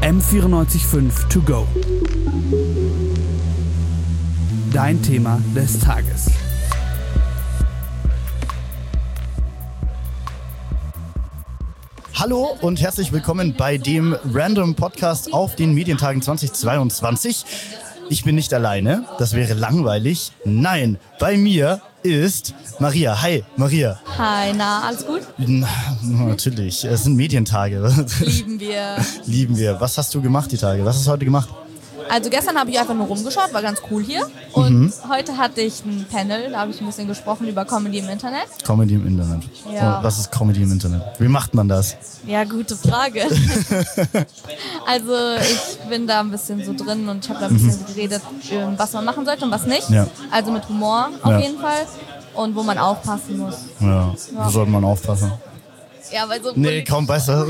M94.5 To Go. Dein Thema des Tages. Hallo und herzlich willkommen bei dem Random Podcast auf den Medientagen 2022. Ich bin nicht alleine, das wäre langweilig. Nein, bei mir ist Maria. Hi, Maria. Hi, na, alles gut? Natürlich, es sind Medientage. Lieben wir. Lieben wir. Was hast du gemacht die Tage? Was hast du heute gemacht? Also gestern habe ich einfach nur rumgeschaut, war ganz cool hier. Und heute hatte ich ein Panel, da habe ich ein bisschen gesprochen über Comedy im Internet. Comedy im Internet. Ja. Und was ist Comedy im Internet? Wie macht man das? Ja, gute Frage. Also ich bin da ein bisschen so drin und ich habe da ein bisschen geredet, was man machen sollte und was nicht. Ja. Also mit Humor auf jeden Fall und wo man aufpassen muss. Ja, wo sollte man aufpassen? Ja, weil so Nee, kaum besser.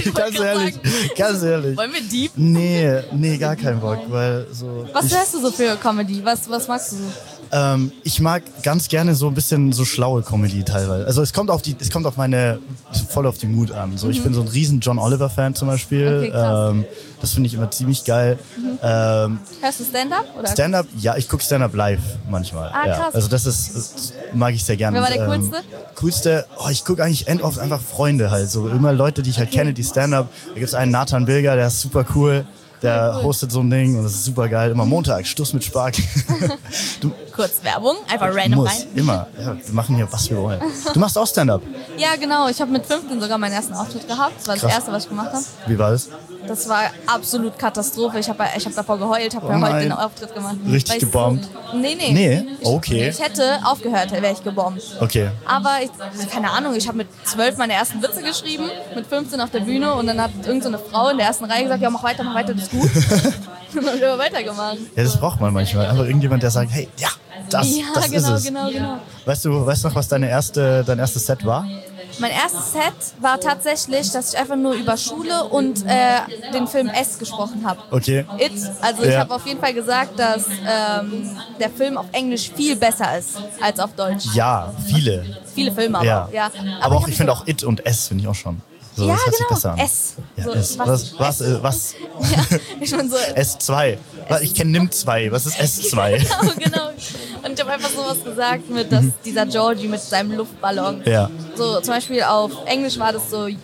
Ganz ehrlich. Wollen wir deep? Nee, gar keinen Bock, weil so... Was hörst du so für Comedy? Was magst du so? Ich mag ganz gerne so ein bisschen so schlaue Comedy teilweise. Also es kommt auf voll auf die Mut an. So, ich bin so ein riesen John Oliver Fan zum Beispiel. Okay, krass. Das finde ich immer ziemlich geil. Hörst du Stand-Up? Oder? Stand-Up, ja, ich gucke Stand-Up live manchmal. Ah, ja. krass. Also das mag ich sehr gerne. Wer war der coolste? Coolste, ich gucke eigentlich oft einfach Freunde halt. So immer Leute, die ich halt kenne, die Stand-Up. Da gibt es einen Nathan Bilger, der ist super cool. Der hostet so ein Ding und das ist super geil. Immer Montag, Stuss mit Spark. Kurz Werbung, einfach random rein. Immer. Ja, wir machen hier, was wir wollen. Du machst auch Stand-Up? Ja, genau. Ich habe mit 15 sogar meinen ersten Auftritt gehabt. Das war das Krass. Erste, was ich gemacht habe. Wie war das? Das war absolut Katastrophe. Ich hab davor geheult, habe Oh heute den Auftritt gemacht. Richtig Weil ich gebombt? Nee. Nee? Okay. Ich hätte aufgehört, wäre ich gebombt. Okay. Aber keine Ahnung, ich habe mit 12 meine ersten Witze geschrieben, mit 15 auf der Bühne und dann hat irgendeine Frau in der ersten Reihe gesagt, ja, mach weiter, das ist gut. Und dann habe ich aber weitergemacht. Ja, das braucht man manchmal. Einfach irgendjemand, der sagt, hey, ja, das ist es. Genau. Weißt du noch, was dein erstes Set war? Mein erstes Set war tatsächlich, dass ich einfach nur über Schule und den Film S gesprochen habe. Okay. It. Also ich habe auf jeden Fall gesagt, dass der Film auf Englisch viel besser ist als auf Deutsch. Ja, viele. Viele Filme aber. Ja. Ja. Aber auch, ich finde auch It und S finde ich auch schon. So, ja, das hört sich genau. besser an. S. Ja, So, S. Was? Ja, ich bin so. S2. Ich kenne NIM2. Was ist S2? Genau. Und ich habe einfach sowas gesagt mit, dass dieser Georgie mit seinem Luftballon. Ja. So zum Beispiel auf Englisch war das so,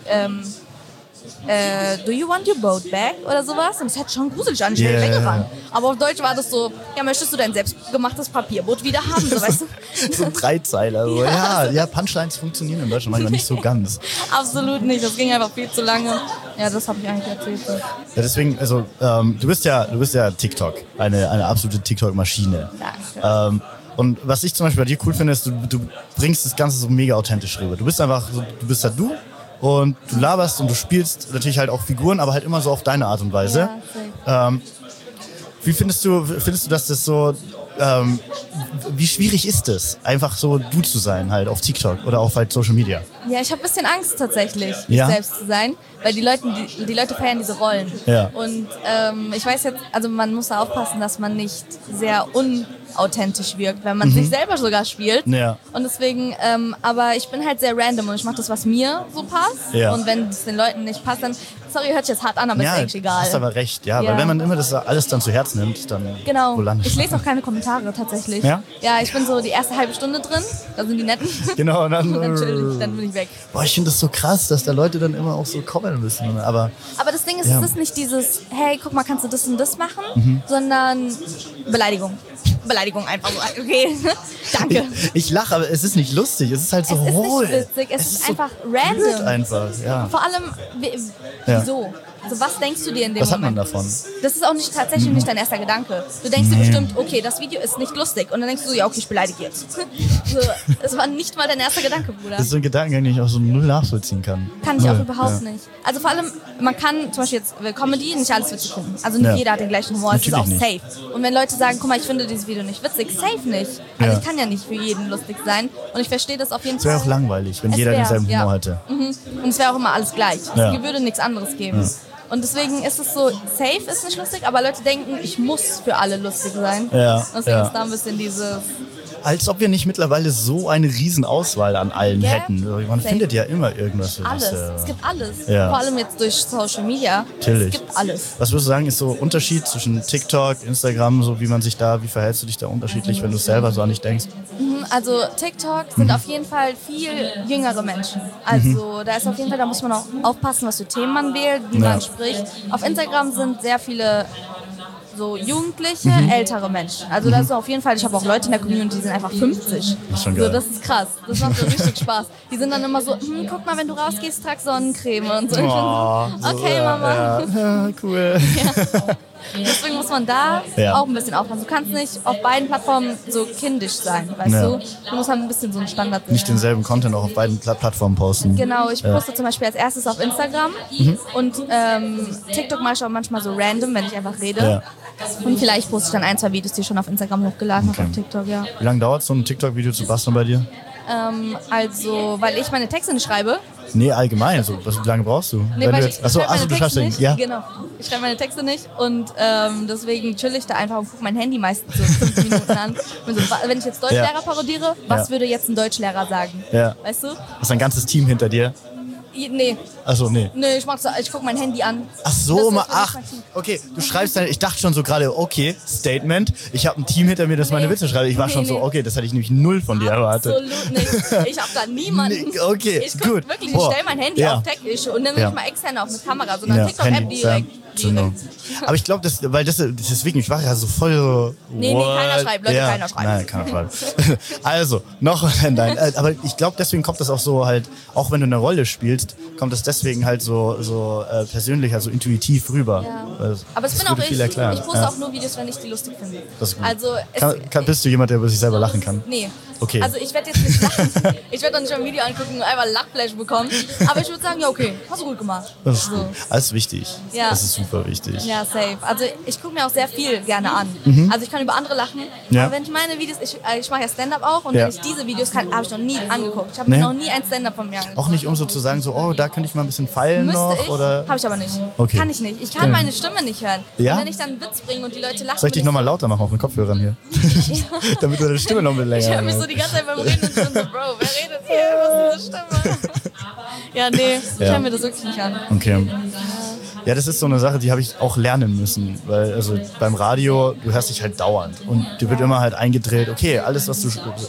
do you want your boat back? Oder sowas. Und es hat schon gruselig an, ich wäre weggerannt. Aber auf Deutsch war das so, ja, möchtest du dein selbstgemachtes Papierboot wieder haben? So, weißt du? So ein Dreizeiler. So. Ja, Punchlines funktionieren in Deutschland manchmal nicht so ganz. Absolut nicht, das ging einfach viel zu lange. Ja, das habe ich eigentlich erzählt. So. Ja, deswegen, also du bist ja TikTok, eine absolute TikTok-Maschine. Danke. Und was ich zum Beispiel bei dir cool finde, ist, du bringst das Ganze so mega authentisch rüber. Du bist einfach so, du bist halt du und du laberst und du spielst natürlich halt auch Figuren, aber halt immer so auf deine Art und Weise. Ja, wie findest du, dass das so, wie schwierig ist es, einfach so du zu sein halt auf TikTok oder auf halt Social Media? Ja, ich habe ein bisschen Angst tatsächlich, Ja? ich selbst zu sein, weil die Leute feiern diese Rollen. Ja. Und ich weiß jetzt, also man muss da aufpassen, dass man nicht sehr unauthentisch wirkt, wenn man sich selber sogar spielt. Ja. Und deswegen, aber ich bin halt sehr random und ich mache das, was mir so passt. Ja. Und wenn es den Leuten nicht passt, dann, sorry, hört sich jetzt hart an, aber ist eigentlich egal. Du hast aber recht, ja, Ja. weil wenn man immer das alles dann zu Herzen nimmt, dann Genau. wo landet Ich man? lese auch keine Kommentare tatsächlich. Ja? Ja, ich bin so die erste halbe Stunde drin, da sind die netten. Genau, und dann, Und dann chill ich, dann bin ich weg. Boah, ich finde das so krass, dass da Leute dann immer auch so kommen müssen. Aber Aber das Ding ist, Ja. es ist nicht dieses, hey, guck mal, kannst du das und das machen, sondern Beleidigung. Beleidigung einfach so, okay, danke. ich lache, aber es ist nicht lustig. Es ist halt so Es ist hohl. nicht witzig, es ist so einfach blöd random. einfach, ja. Vor allem, Ja. wieso? Also was denkst du dir in dem Was hat man Moment? davon? Das ist auch nicht tatsächlich nicht dein erster Gedanke. Du denkst dir bestimmt, okay, das Video ist nicht lustig. Und dann denkst du so, ja, okay, ich beleidige jetzt. So, es war nicht mal dein erster Gedanke, Bruder. Das ist so ein Gedankengang, den ich auch so null nachvollziehen kann. Kann ich auch Null, überhaupt ja. nicht. Also vor allem, man kann zum Beispiel jetzt Comedy nicht alles witzig finden. Also nicht Ja. jeder hat den gleichen Humor, es ist auch Natürlich safe. Und wenn Leute sagen, guck mal, ich finde dieses Video nicht witzig, safe nicht. Also Ja. ich kann ja nicht für jeden lustig sein. Und ich verstehe das auf jeden Es wäre Fall. auch langweilig, wenn Es jeder wär, denselben ja. Humor hätte. Und es wäre auch immer alles gleich. Ja. Es würde nichts anderes geben. Ja. Und deswegen ist es so, safe ist nicht lustig, aber Leute denken, ich muss für alle lustig sein. Ja, Und deswegen ja. ist da ein bisschen dieses, Als ob wir nicht mittlerweile so eine Riesenauswahl an allen Gell? hätten. Man Safe. findet ja immer irgendwas. Für Alles. was, Es gibt alles. Ja. Vor allem jetzt durch Social Media. Natürlich. Es gibt alles. Was würdest du sagen, ist so Unterschied zwischen TikTok, Instagram, so wie verhältst du dich da unterschiedlich, wenn du es selber so an dich denkst? Also TikTok sind auf jeden Fall viel jüngere Menschen. Also da ist auf jeden Fall, da muss man auch aufpassen, was für Themen man wählt, wie Ja. man spricht. Auf Instagram sind sehr viele so Jugendliche, ältere Menschen. Also das ist auf jeden Fall, ich habe auch Leute in der Community, die sind einfach 50. Das ist schon So, geil. das ist krass. Das macht so richtig Spaß. Die sind dann immer so, guck mal, wenn du rausgehst, trag Sonnencreme und so. Ich bin so, okay, Mama. Ja, cool. Deswegen muss man da Ja. auch ein bisschen aufpassen. Du kannst nicht auf beiden Plattformen so kindisch sein, weißt Ja. du? Du musst halt ein bisschen so ein Standard sein. Nicht denselben Content auch auf beiden Plattformen posten. Genau, ich poste zum Beispiel als erstes auf Instagram und TikTok mache ich auch manchmal so random, wenn ich einfach rede. Ja. Und vielleicht poste ich dann 1, 2 Videos, die ich schon auf Instagram hochgeladen habe, Okay. auf TikTok, ja. Wie lange dauert so ein TikTok-Video zu basteln bei dir? Also, weil ich meine Texte nicht schreibe. Nee, allgemein. So, wie lange brauchst du? Nee, Wenn weil du ich achso, schreibe meine du Texte schreibst den. nicht. Ja. Genau. Ich schreibe meine Texte nicht und deswegen chill ich da einfach und gucke mein Handy meistens so 5 Minuten an. Und so, wenn ich jetzt Deutschlehrer parodiere, was würde jetzt ein Deutschlehrer sagen? Ja. Weißt du? Hast ein ganzes Team hinter dir? Nee, Achso, nee. ich gucke mein Handy an. Ach so, Das ist mal, für mich ach, mein Team. okay, du schreibst dann, ich dachte schon so gerade, okay, Statement, ich habe ein Team hinter mir, das meine Witze schreibt. Ich war schon so, nee. okay, das hätte ich nämlich null von dir erwartet. Absolut nicht. Ich habe da niemanden. Nee, okay, ich guck gut. wirklich, Boah. ich stelle mein Handy Ja. auf Tech und nehme Ja. nicht mal extern auf mit Kamera, sondern TikTok-App direkt. Genau. Aber ich glaube, deswegen, ich war ja so voll so. Nee, keiner schreibt, Leute, keiner schreibt. Nein, keiner schreibt. Also, noch nein. Aber ich glaube, deswegen kommt das auch so halt, auch wenn du eine Rolle spielst, kommt das deswegen halt so persönlich, also intuitiv rüber. Ja. Weil Aber es das bin auch würde viel ich. erklären. Ich poste Ja. auch nur Videos, wenn ich die lustig finde. Das ist gut. Also, Bist du jemand, der über sich selber lachen kann? nee. Okay. Also ich werde jetzt nicht lachen. Ich werde doch nicht ein Video angucken und einfach Lachflash bekommen. Aber ich würde sagen, ja okay, hast du gut gemacht. Das ist So. gut. Alles wichtig. Ja. Das ist super wichtig. Ja, safe. Also ich gucke mir auch sehr viel gerne an. Also ich kann über andere lachen. Ja. Aber wenn ich meine Videos, ich mache ja Stand-Up auch und Ja. wenn ich diese Videos kann, habe ich noch nie angeguckt. Ich habe Nee. mir noch nie ein Stand-Up von mir angeguckt. Auch nicht, um so zu sagen, so, oh, da könnte ich mal ein bisschen feilen Müsste noch, ich, oder? habe ich aber nicht. Okay. Kann ich nicht. Ich kann meine Stimme nicht hören. Ja? Und wenn ich dann einen Witz bringe und die Leute lachen, Soll ich dich nochmal lauter machen auf den Kopfhörern hier? Damit deine Stimme noch ein bisschen länger ich höre mich so wird. die ganze Zeit beim Reden und ich bin so, Bro, wer redet hier? Was ist diese Stimme? Ja, nee, ich Ja. höre mir das wirklich nicht an. Okay. Ja, das ist so eine Sache, die habe ich auch lernen müssen, weil also beim Radio, du hörst dich halt dauernd und dir wird immer halt eingedreht, okay, alles was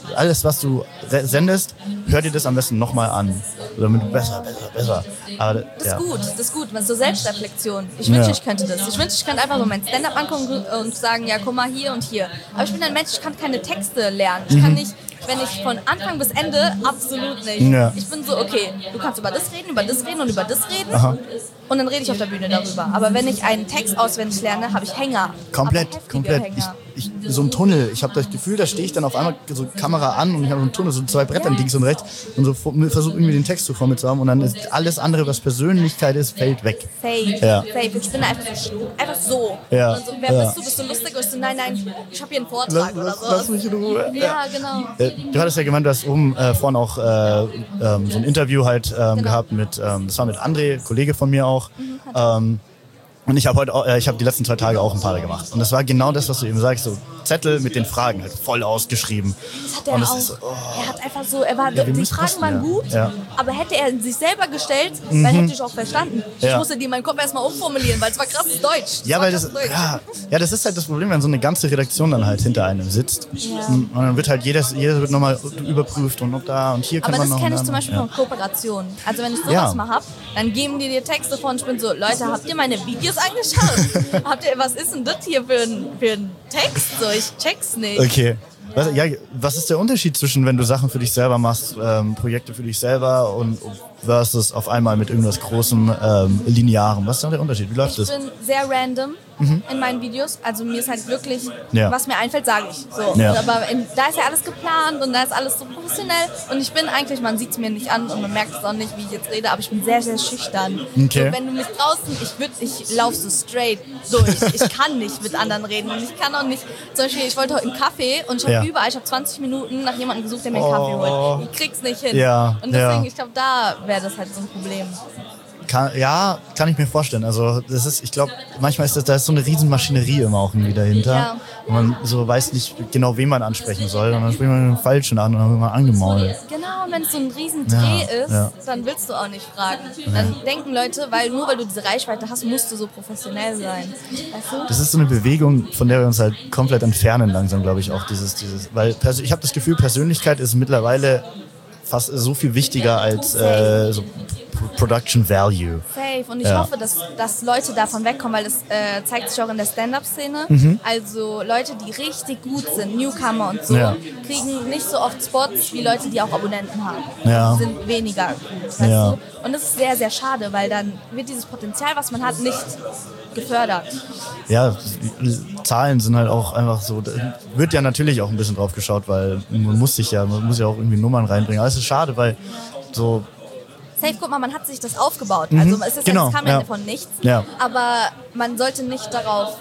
du sendest, hör dir das am besten nochmal an, damit du besser. Aber, Das ist gut, das ist gut. So Selbstreflexion. Ich wünsche, ich könnte das. Ich wünsche, ich könnte einfach so mein Stand-up angucken und sagen, ja, guck mal hier und hier. Aber ich bin ein Mensch, ich kann keine Texte lernen. Ich kann nicht, wenn ich von Anfang bis Ende, absolut nicht. Ja. Ich bin so, okay, du kannst über das reden und über das reden. Aha. Und dann rede ich auf der Bühne darüber. Aber wenn ich einen Text auswendig lerne, habe ich Hänger. Komplett. Aber heftige Hänger. So ein Tunnel. Ich habe das Gefühl, da stehe ich dann auf einmal so Kamera an und ich habe so einen Tunnel, so 2 Brettern links und rechts und so versuche irgendwie den Text so vor mir zu haben und dann ist alles andere, was Persönlichkeit ist, fällt weg. Safe, Ja. safe. Ich bin einfach so. Ja. Und so, wer bist du? Bist du lustig? Und ich so, nein, ich habe hier einen Vortrag oder so. Lass mich in Ruhe. Ja, genau. Du hattest ja gemeint, du hast oben vorhin auch so ein Interview halt gehabt mit, das war mit André, Kollege von mir auch. Und ich habe ich habe die letzten 2 Tage auch ein paar gemacht. Und das war genau das, was du eben sagst, so Zettel mit den Fragen halt voll ausgeschrieben. Das hat er Und das auch. ist so, Er hat einfach so, die müssen Fragen kosten, waren ja. gut, Ja. aber hätte er sich selber gestellt, dann hätte ich auch verstanden. Ich Ja. musste die in meinem Kopf erstmal umformulieren, weil es war krasses Deutsch. Ja, weil das, war krasses Deutsch. ja, das ist halt das Problem, wenn so eine ganze Redaktion dann halt hinter einem sitzt. Und dann wird halt jedes wird nochmal überprüft und ob da und hier kann Aber man das noch. kenne ich und zum dann- Beispiel von Kooperationen. Also wenn ich sowas Ja. mal hab, dann geben die dir Texte vor und ich bin so, Leute, habt ihr meine Videos angeschaut? Was ist denn das hier für ein Text? So, ich check's nicht. Okay. Was ist der Unterschied zwischen, wenn du Sachen für dich selber machst, Projekte für dich selber und versus auf einmal mit irgendwas Großem, Linearem? Was ist da der Unterschied? Wie läuft Ich das? bin sehr random in meinen Videos. Also mir ist halt wirklich, Ja. was mir einfällt, sage ich. So. Ja. Aber da ist ja alles geplant und da ist alles so professionell. Und ich bin eigentlich, man sieht es mir nicht an und man merkt es auch nicht, wie ich jetzt rede, aber ich bin sehr, sehr schüchtern. Okay. So, wenn du mich draußen, ich laufe so straight durch. Ich kann nicht mit anderen reden und ich kann auch nicht, zum Beispiel, ich wollte heute einen Kaffee und ich habe Ja. ich habe 20 Minuten nach jemandem gesucht, der mir einen Kaffee holt. Ich krieg's nicht hin. Ja, Und deswegen, ja. ich glaube, da wäre das halt so ein Problem. Kann ich mir vorstellen. Also das ist, ich glaube, manchmal ist da ist so eine Riesenmaschinerie immer auch irgendwie dahinter. Ja. Und man so weiß nicht genau, wen man ansprechen soll. Und dann spricht man den Falschen an und dann wird man angemault. Genau, und wenn es so ein Riesendreh ist, dann willst du auch nicht fragen. Dann denken Leute, nur weil du diese Reichweite hast, musst du so professionell sein. Weißt du? Das ist so eine Bewegung, von der wir uns halt komplett entfernen langsam, glaube ich, auch weil ich habe das Gefühl, Persönlichkeit ist mittlerweile fast so viel wichtiger als so Production Value. Safe. Und ich hoffe, dass Leute davon wegkommen, weil das zeigt sich auch in der Stand-Up-Szene. Also Leute, die richtig gut sind, Newcomer und so, kriegen nicht so oft Spots wie Leute, die auch Abonnenten haben. Ja. Die sind weniger gut. Weißt du? Und das ist sehr, sehr schade, weil dann wird dieses Potenzial, was man hat, nicht gefördert. Ja, Zahlen sind halt auch einfach so, da wird ja natürlich auch ein bisschen drauf geschaut, weil man muss ja auch irgendwie Nummern reinbringen. Aber es ist schade, weil so... Safe, guck mal, man hat sich das aufgebaut. Also es ist es kam ja von nichts. Ja. Aber man sollte nicht darauf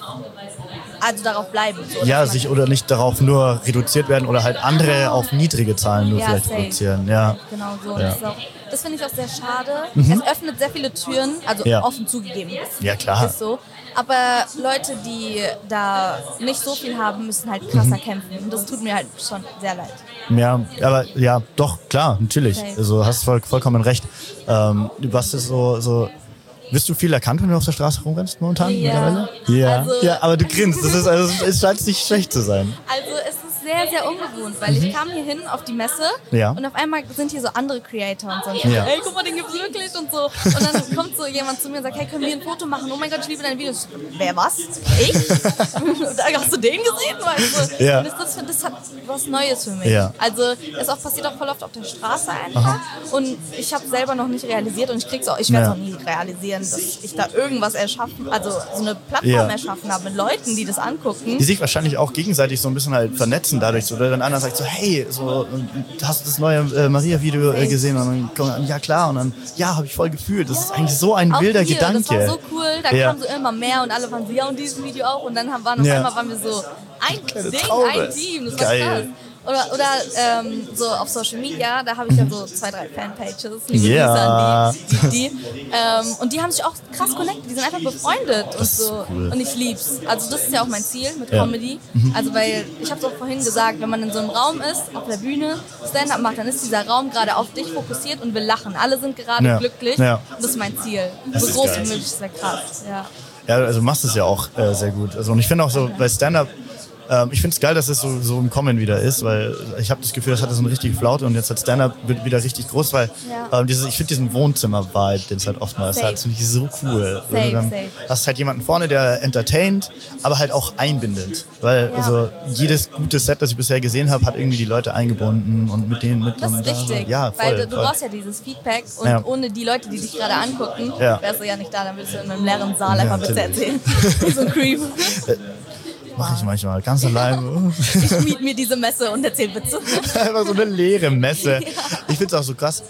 bleiben. So, oder nicht darauf nur reduziert werden oder halt andere auf niedrige Zahlen nur vielleicht reduzieren. Ja. Genau so. Ja. Das finde ich auch sehr schade. Es öffnet sehr viele Türen, also offen zugegeben. Ja, klar. Ist so. Aber Leute, die da nicht so viel haben, müssen halt krasser kämpfen. Und das tut mir halt schon sehr leid. Ja, aber ja, doch, klar, natürlich. Okay. Also hast vollkommen recht. Was ist so wirst du viel erkannt, wenn du auf der Straße rumrennst momentan mittlerweile? Ja. Also, aber du grinst. Es scheint nicht schlecht zu sein. Also es ist sehr, sehr ungewohnt, weil ich kam hier hin auf die Messe und auf einmal sind hier so andere Creator und so. Und ich dachte, ey, guck mal, den gibt's wirklich und so. Und dann kommt so jemand zu mir und sagt, hey, können wir ein Foto machen? Oh mein Gott, ich liebe deine Videos. Wer, was? Ich? Hast du den gesehen? Weißt du? Und das hat was Neues für mich. Ja. Also es passiert auch voll oft auf der Straße einfach. Aha. Und ich habe selber noch nicht realisiert und ich werde es auch nie realisieren, dass ich da irgendwas erschaffen, also so eine Plattform erschaffen habe mit Leuten, die das angucken. Die sich wahrscheinlich auch gegenseitig so ein bisschen halt vernetzen dadurch, so, oder dann einer sagt so, hey, so, hast du das neue Maria-Video gesehen? Und dann kommt ja klar, und dann, habe ich voll gefühlt. Das ist eigentlich so ein wilder Gedanke. Das war so cool, da kam so immer mehr und alle waren so, und dieses Video auch, und dann waren wir so, ein Team, das war krass. Oder so auf Social Media, da habe ich ja so 2, 3 Fanpages, liebe Grüße an die. Und die haben sich auch krass connected, die sind einfach befreundet und so. Cool. Und ich lieb's. Also das ist ja auch mein Ziel mit Comedy. Also weil, ich habe es auch vorhin gesagt, wenn man in so einem Raum ist, auf der Bühne, Stand-Up macht, dann ist dieser Raum gerade auf dich fokussiert und will lachen. Alle sind gerade glücklich. Ja. Und das ist mein Ziel. So groß wie möglich, ist ja krass. Ja, also du machst es ja auch sehr gut. Also, und ich finde auch so bei Stand-Up, ich finde es geil, dass es so im Kommen wieder ist, weil ich habe das Gefühl, das hatte so eine richtige Flaute und jetzt hat Stand-Up wird wieder richtig groß, weil ich finde diesen Wohnzimmer-Vibe, den es halt oftmals hat, finde ich so cool. Safe. Hast halt jemanden vorne, der entertaint, aber halt auch einbindet, weil also jedes gute Set, das ich bisher gesehen habe, hat irgendwie die Leute eingebunden und mit denen mit. Das ist wichtig, weil du brauchst ja dieses Feedback und ohne die Leute, die dich gerade angucken, wärst du ja nicht da, dann würdest du in einem leeren Saal einfach Witze erzählen. So ein Creep. Mache ich manchmal, ganz allein. Ich miete mir diese Messe und erzähle Witze. Einfach so eine leere Messe. Ich finde es auch so krass,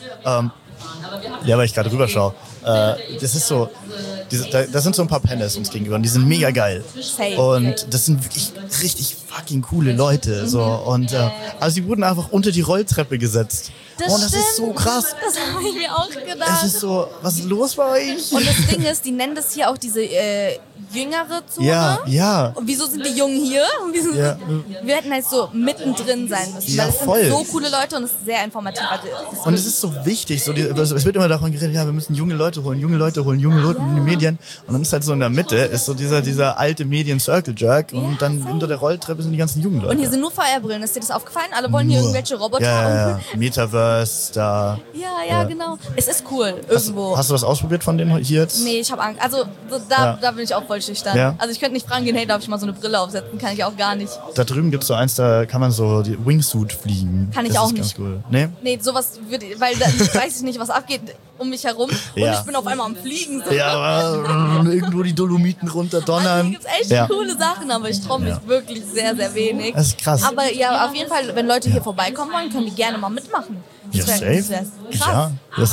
weil ich gerade rüberschaue. Das ist so, da sind so ein paar Panels uns gegenüber und die sind mega geil. Und das sind wirklich richtig fucking coole Leute. So. Und, also sie wurden einfach unter die Rolltreppe gesetzt. Das ist so krass. Das habe ich mir auch gedacht. Es ist so, was ist los bei euch? Und das Ding ist, die nennen das hier auch diese jüngere Zone. Ja. Und wieso sind die Jungen hier? Wir hätten halt so mittendrin sein müssen. Ja, weil es sind so coole Leute und es ist sehr informativ. Und es ist so wichtig. Es wird immer davon geredet, wir müssen junge Leute holen in die Medien. Und dann ist halt so in der Mitte, ist so dieser alte Medien-Circle-Jerk. Und dann hinter der Rolltreppe sind die ganzen jungen Leute. Und hier sind nur VR-Brillen. Ist dir das aufgefallen? Alle wollen hier irgendwelche Roboter. Ja. Metaverse, da. Ja, genau. Es ist cool, irgendwo. Hast du was ausprobiert von denen hier jetzt? Nee, ich habe Angst. Also da bin ich auch voll schüchtern. Ja. Also ich könnte nicht fragen gehen, hey, darf ich mal so eine Brille aufsetzen? Kann ich auch gar nicht. Da drüben gibt es so eins, da kann man so die Wingsuit fliegen. Kann ich auch nicht. Ganz cool. Nee, sowas weil da weiß ich nicht, was abgeht um mich herum. Und ich bin auf einmal am Fliegen. So. Ja, irgendwo die Dolomiten runterdonnern. Also hier gibt es echt coole Sachen, aber ich traue mich wirklich sehr, sehr wenig. Das ist krass. Aber ja, auf jeden Fall, wenn Leute hier vorbeikommen wollen, können die gerne mal mitmachen. Das wäre krass.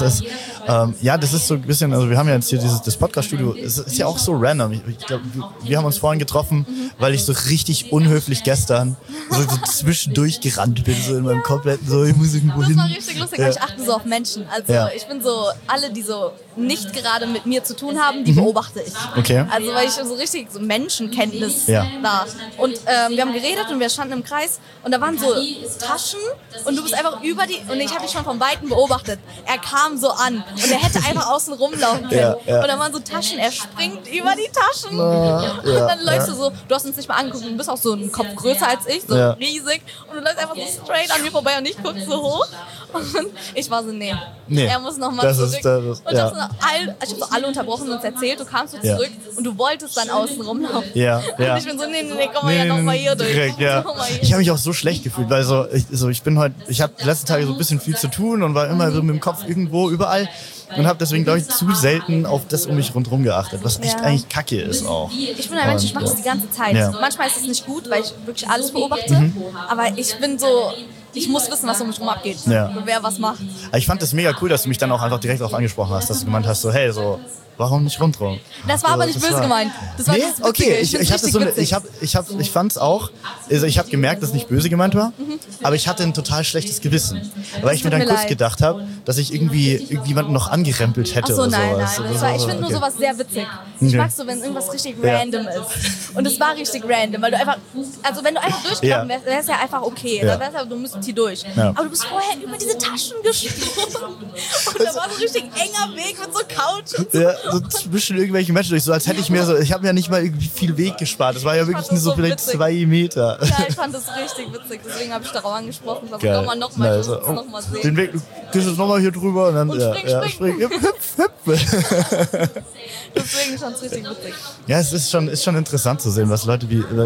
Ja, das ist so ein bisschen, also wir haben ja jetzt hier das Podcast-Studio, es ist ja auch so random. Ich glaube, wir haben uns vorhin getroffen, weil ich so richtig unhöflich gestern so zwischendurch gerannt bin, so in meinem kompletten, so ich muss irgendwo hin. Das war richtig lustig, weil ich achte so auf Menschen. Also ich bin so, alle, die so nicht gerade mit mir zu tun haben, die beobachte ich. Okay. Also weil ich so richtig so Menschenkenntnis Ja. da. Und wir haben geredet und wir standen im Kreis und da waren so Taschen und du bist einfach über die, und ich habe dich schon von Weitem beobachtet. Er kam so an und er hätte einfach außen rumlaufen können. Ja, ja. Und da waren so Taschen, er springt über die Taschen. Ja, Und dann läufst du so, du hast uns nicht mal angeguckt, du bist auch so einen Kopf größer als ich, so Ja. riesig. Und du läufst einfach so straight an mir vorbei und ich gucke so hoch. Und ich war so, nee. Er muss nochmal das zurück. ist, das ist, Und ich habe so alle unterbrochen und uns erzählt, du kamst so zurück und du wolltest dann außen rumlaufen. Ja, ja. Und ich bin so, nee, komm mal ja nochmal hier durch. Direkt, ja. Komm mal hier. Ich habe mich auch so schlecht gefühlt, weil ich habe die letzten Tage so ein bisschen viel zu tun und war immer so mit dem Kopf irgendwo, überall. Und habe deswegen, glaube ich, zu selten auf das um mich rundherum geachtet, was echt eigentlich kacke ist auch. Ich bin ein Mensch, ich mache das die ganze Zeit. Ja. Manchmal ist es nicht gut, weil ich wirklich alles beobachte. Aber ich bin so, ich muss wissen, was um mich rum abgeht. Ja. Wer was macht. Aber ich fand das mega cool, dass du mich dann auch einfach direkt darauf angesprochen hast, dass du gemeint hast, so hey, so, warum nicht rundherum? Das war aber nicht böse gemeint. Das war Nee, das Witzige. okay, Ich ich hatte so eine, ich fand's auch, also ich habe gemerkt, dass es nicht böse gemeint war, aber ich hatte ein total schlechtes Gewissen, weil ich mir dann mir kurz leid. gedacht habe, dass ich irgendwie irgendjemanden noch angerempelt hätte Achso, oder nein, sowas. nein. Oder Ich so, finde nur okay. sowas sehr witzig. Ich Okay. mag so, wenn irgendwas richtig Ja. random ist. Und es war richtig random, weil du einfach, also wenn du einfach durchklappen wärst, wäre es ja einfach okay. Ja. Dann wär's ja, du müsstest hier durch. Ja. Aber du bist vorher über diese Taschen gesprungen. Und da war so ein richtig enger Weg mit so Couch und so. Ja, so zwischen irgendwelchen Menschen durch, so als hätte ich mir so, ich habe ja nicht mal irgendwie viel Weg gespart, das war ja wirklich fand nur das so so vielleicht witzig. 2 Meter. Ja, ich fand das richtig witzig, deswegen habe ich darauf angesprochen. Ich Geil. war nochmal, ich Nice. muss es Oh, nochmal sehen. Den Weg, du gehst jetzt nochmal hier drüber und dann Und spring. Hüpf, hüpf. Deswegen fand es richtig witzig. Ja, es ist schon interessant zu sehen, was Leute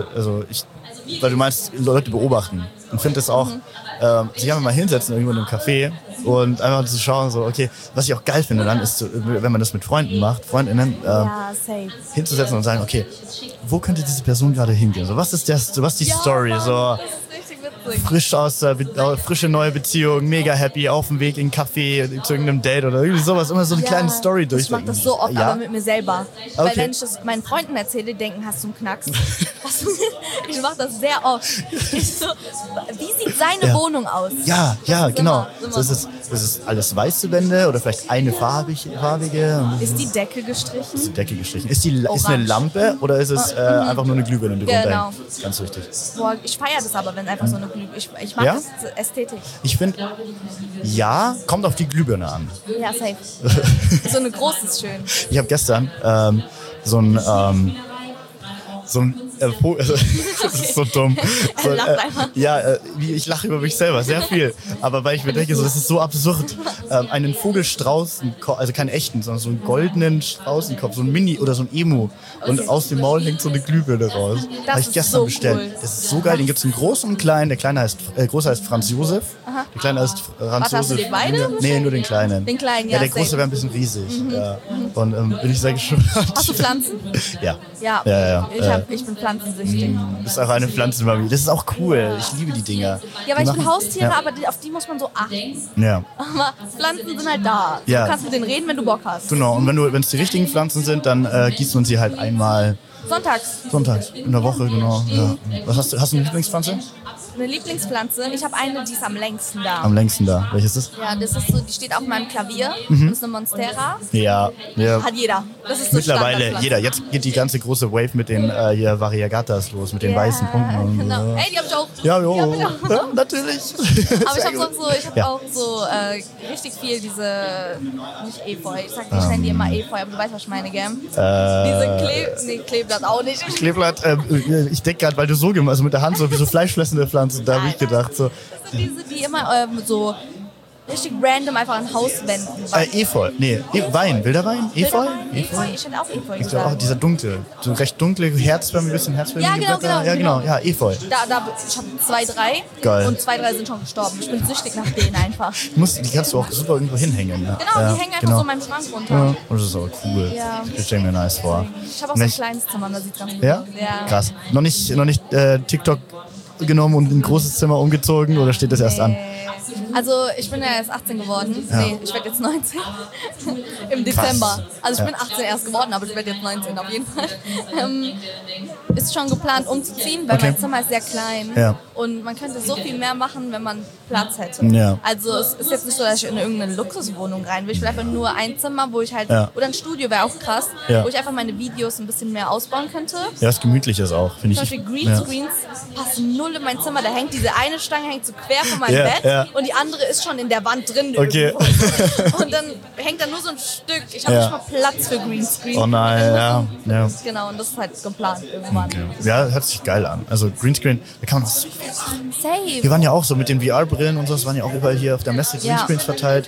weil du meinst, Leute beobachten. Und finde es auch, sich einfach mal hinsetzen irgendwo in einem Café und einfach zu schauen, so, okay, was ich auch geil finde dann ist, wenn man das mit Freunden macht, Freundinnen, Ja, safe. hinzusetzen und sagen, okay, wo könnte diese Person gerade hingehen? So, was ist die Story? Mann, So, das ist richtig witzig. frische neue Beziehung, mega happy, auf dem Weg in einen Café, zu irgendeinem Date oder irgendwie sowas, immer so eine kleine Story durch. Ich mach das so oft, ja? aber mit mir selber. Weil Okay. wenn ich das meinen Freunden erzähle, die denken, hast du einen Knacks? Ich mach das sehr oft. Ich so, wie sieht seine Ja. Wohnung aus? Ja, Das genau. immer Das ist alles weiße Wände oder vielleicht eine farbige. Ist die Decke gestrichen? Die Decke gestrichen. Ist eine Orange. Lampe oder ist es einfach nur eine Glühbirne, die Genau. runterhängt? Ganz wichtig. Boah, ich feiere das aber, wenn einfach so eine Glühbirne. Ich mag Ja? das Ästhetik. Ich finde, ja, kommt auf die Glühbirne an. Ja, safe. So eine große ist schön. Ich habe gestern so ein das ist so dumm. So, Er lacht einfach. Ich lache über mich selber sehr viel. Aber weil ich mir denke, so, das ist so absurd. Einen Vogelstraußenkopf, also keinen echten, sondern so einen goldenen Straußenkopf, so ein Mini oder so ein Emu. Und Okay. aus dem Maul hängt so eine Glühbirne raus. Das Habe ich ist gestern so bestellt. cool. Das ist so geil. Den gibt es in groß und klein. Der kleine große heißt Franz Josef. Der kleine heißt Franz hast du Josef. die beide Nee, nur den kleinen. Den kleinen, ja. ja, Der große safe. wäre ein bisschen riesig. Ja. Und bin ich sehr gespannt. Hast du Pflanzen? Ja. Ja. Ja. Ich bin pflanzensüchtig. Das ist auch eine Pflanzenmami. Das ist auch cool. Ich liebe die Dinger. Ja, weil Die ich bin machen- Haustiere, ja. aber auf die muss man so achten. Ja, Aber Pflanzen sind halt da. Ja. Du kannst mit denen reden, wenn du Bock hast. genau. Und wenn es die richtigen Pflanzen sind, dann gießt man sie halt einmal Sonntags. sonntags in der Woche, genau. Ja. Was hast du eine Lieblingspflanze? Eine Lieblingspflanze. Ich habe eine, die ist am längsten da. Am längsten da. Welches ist? Ja, das ist so, die steht auf meinem Klavier. Das ist eine Monstera. Ja. Hat jeder. Das ist so Mittlerweile Standardpflanze. jeder. Jetzt geht die ganze große Wave mit den hier Variegatas los, mit den weißen Punkten. Und Genau. so. Ey, die hab ich auch. Ja, Die jo. hab ich auch. Ja, natürlich. Aber ich habe Sehr auch gut. so, Ja. auch so richtig viel diese, nicht Efeu, ich nenne die immer Efeu, aber du weißt, was ich meine, gell? Diese Kleeblatt auch nicht. Kleeblatt, ich denke gerade, weil du so gemacht hast, also mit der Hand so wie so fleischfressende Pflanzen, da habe ich gedacht. So. Das sind diese, die immer so richtig random einfach an Hauswänden wachsen. Efeu. Nee, Wein. Wilder Wein? Efeu? Efeu? Ich hätte auch Efeu Ich glaube auch gesagt. dieser dunkle, so recht dunkle, herzförmig, ein bisschen herzförmige Ja, genau, Blätter. genau, Ja, genau. genau. Ja, Efeu. Ich habe 2, 3 Geil. und 2, 3 sind schon gestorben. Ich bin süchtig nach denen einfach. Die kannst du auch super irgendwo hinhängen. Ne? Genau, ja, die hängen einfach genau. so in meinem Schrank runter. Ja, und das ist auch cool. Ja. Das stelle mir nice vor. Ich habe auch so ein Nicht- kleines Zimmer, da sieht ganz gut Ja? aus. Ja. Krass. Noch nicht TikTok genommen und in ein großes Zimmer umgezogen oder steht das erst an? Also ich bin ja erst 18 geworden. Ja. Nee, ich werde jetzt 19. Im Dezember. Also ich bin 18 erst geworden, aber ich werde jetzt 19 auf jeden Fall. Ist schon geplant umzuziehen, weil mein Zimmer ist sehr klein. Ja. Und man könnte so viel mehr machen, wenn man Platz hätte. Ja. Also es ist jetzt nicht so, dass ich in irgendeine Luxuswohnung rein will. Ich will einfach nur ein Zimmer, wo ich halt, oder ein Studio wäre auch krass, wo ich einfach meine Videos ein bisschen mehr ausbauen könnte. Ja, was Gemütliches auch, finde ich. Zum Beispiel Greenscreens passen null in mein Zimmer. Da hängt diese eine Stange hängt so quer von meinem Bett und die andere ist schon in der Wand drin. Okay. Und dann hängt da nur so ein Stück. Ich habe nicht mal Platz für Greenscreen. Oh nein, ja. Genau, und das ist halt geplant irgendwann. Okay. Ja, hört sich geil an. Also Greenscreen, da kann man auch so viel machen. Safe. Wir waren ja auch so mit den VR-Brillen und so, das waren ja auch überall hier auf der Messe Greenscreens verteilt.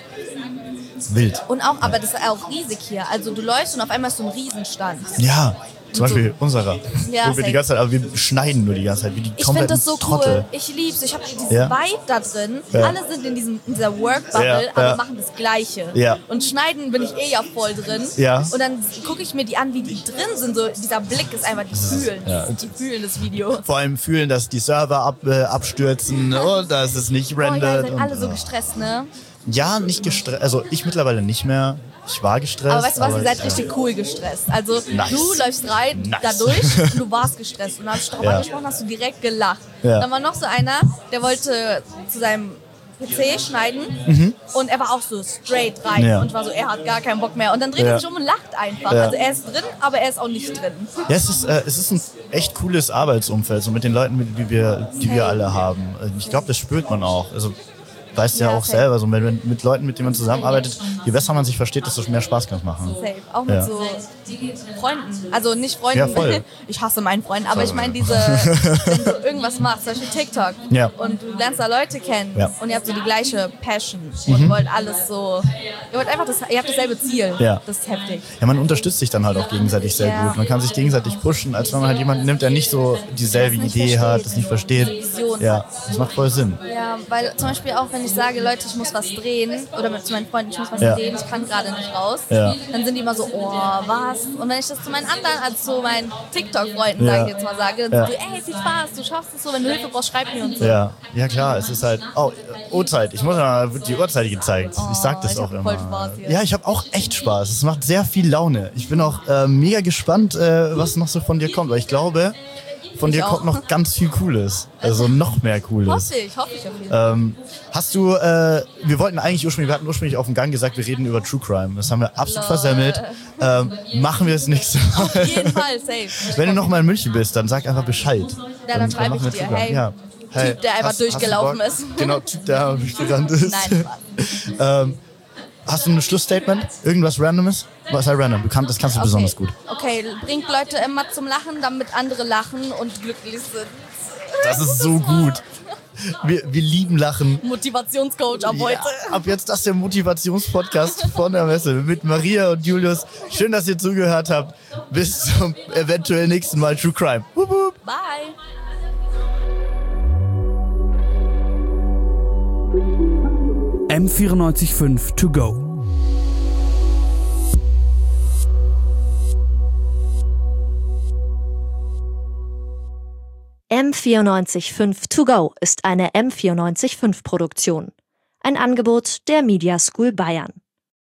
Wild. Und auch, aber das ist auch riesig hier. Also du läufst und auf einmal ist so ein Riesenstand. Ja, zum Beispiel unserer. Ja, wo wir die ganze Zeit, aber wir schneiden nur die ganze Zeit, wie die Ich finde kompletten das so Trottel. cool. Ich lieb's. Ich habe dieses Vibe da drin. Alle sind in dieser Work-Bubble, aber machen das Gleiche. Ja. Und schneiden bin ich ja voll drin. Ja. Und dann gucke ich mir die an, wie die drin sind. So, dieser Blick ist einfach, die fühlen. Ja. Die fühlen das Video. Vor allem fühlen, dass die Server abstürzen und dass es nicht Oh ja, rendert. ihr seid alle so gestresst, ne? Ja, nicht gestresst. Also ich mittlerweile nicht mehr. Ich war gestresst. Aber weißt du was, ihr seid richtig cool gestresst. Also du läufst rein, da durch und du warst gestresst. Und dann hast du darauf angesprochen, hast du direkt gelacht. Ja. Dann war noch so einer, der wollte zu seinem PC schneiden und er war auch so straight rein und war so, er hat gar keinen Bock mehr. Und dann dreht er sich um und lacht einfach. Ja. Also er ist drin, aber er ist auch nicht drin. Ja, es ist ein echt cooles Arbeitsumfeld, so mit den Leuten, die wir alle haben. Ich glaube, das spürt man auch. Also weißt ja auch selber, so mit Leuten, mit denen man zusammenarbeitet, je besser man sich versteht, desto mehr Spaß kann es machen. Safe. Auch mit so Freunden. Also nicht Freunden, Ja, voll. ich hasse meinen Freund, aber ich meine wenn du irgendwas machst, zum Beispiel TikTok, und du lernst da Leute kennen und ihr habt so die gleiche Passion und wollt alles so, ihr habt dasselbe Ziel. Ja. Das ist heftig. Ja, man unterstützt sich dann halt auch gegenseitig sehr gut. Man kann sich gegenseitig pushen, als wenn man halt jemanden nimmt, der nicht so dieselbe Idee hat, das nicht versteht. Ja, das macht voll Sinn. Ja, weil zum Beispiel auch, wenn ich sage, Leute, ich muss was drehen, oder zu meinen Freunden, ich muss was drehen, ich kann gerade nicht raus, dann sind die immer so, oh, was? Und wenn ich das zu meinen anderen, also zu meinen TikTok-Freunden, sage ich jetzt mal, sage, dann sind die, ey, viel Spaß, du schaffst es so, wenn du Hilfe brauchst, schreib mir und so. Ja, klar, es ist halt, Uhrzeit, ich muss ja, wird die Uhrzeit gezeigt. Ich sag das auch immer. Voll Spaß hier. Ja, ich habe auch echt Spaß, es macht sehr viel Laune. Ich bin auch mega gespannt, was noch so von dir kommt, weil ich glaube, von dir kommt noch ganz viel Cooles. Also noch mehr Cooles. Hoffe ich auf jeden Fall. Hast du, wir hatten ursprünglich auf dem Gang gesagt, wir reden über True Crime. Das haben wir absolut versemmelt. Machen wir es nächstes Mal. Auf jeden Fall, safe. Wenn du noch mal in München bist, dann sag einfach Bescheid. Ja, dann schreibe ich machen wir dir, True Crime. hey, Hey, Typ, der einfach durchgelaufen ist. Genau, Typ, der durchgerannt ist. Nein, Spaß. Hast du ein Schlussstatement? Irgendwas Randomes? Was heißt random? Das kannst du besonders gut. Okay, bringt Leute immer zum Lachen, damit andere lachen und glücklich sind. Das ist so gut. Wir lieben Lachen. Motivationscoach ab heute. Ja, ab jetzt das ist der Motivationspodcast von der Messe mit Maria und Julius. Schön, dass ihr zugehört habt. Bis zum eventuell nächsten Mal True Crime. Wup, wup. Bye. M94.5 to go. M94.5 to go ist eine M94.5 Produktion. Ein Angebot der Media School Bayern.